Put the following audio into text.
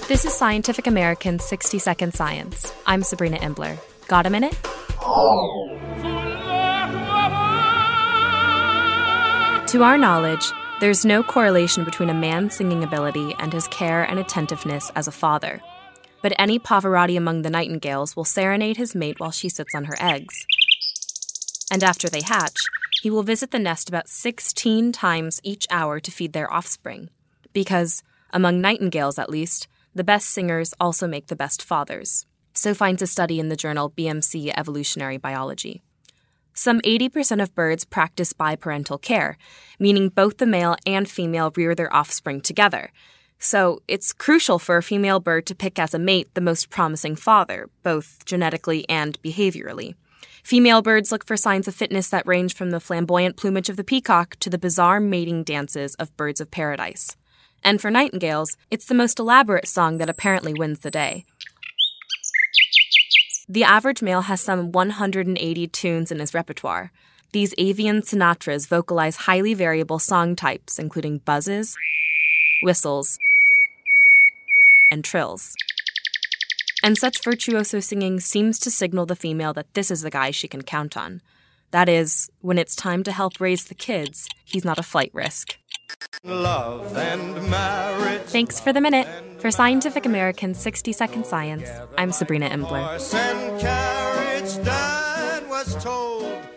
This is Scientific American's 60-Second Science. I'm Sabrina Imbler. Got a minute? To our knowledge, there's no correlation between a man's singing ability and his care and attentiveness as a father. But any Pavarotti among the nightingales will serenade his mate while she sits on her eggs. And after they hatch, he will visit the nest about 16 times each hour to feed their offspring. Because, among nightingales at least, the best singers also make the best fathers. So finds a study in the journal BMC Evolutionary Biology. Some 80% of birds practice biparental care, meaning both the male and female rear their offspring together. So it's crucial for a female bird to pick as a mate the most promising father, both genetically and behaviorally. Female birds look for signs of fitness that range from the flamboyant plumage of the peacock to the bizarre mating dances of birds of paradise. And for nightingales, it's the most elaborate song that apparently wins the day. The average male has some 180 tunes in his repertoire. These avian sonatras vocalize highly variable song types, including buzzes, whistles, and trills. And such virtuoso singing seems to signal the female that this is the guy she can count on. That is, when it's time to help raise the kids, he's not a flight risk. Love and marriage. Thanks for the minute. For Scientific American's 60-Second Science, I'm Sabrina Imbler. Horse and carriage, Dad was told.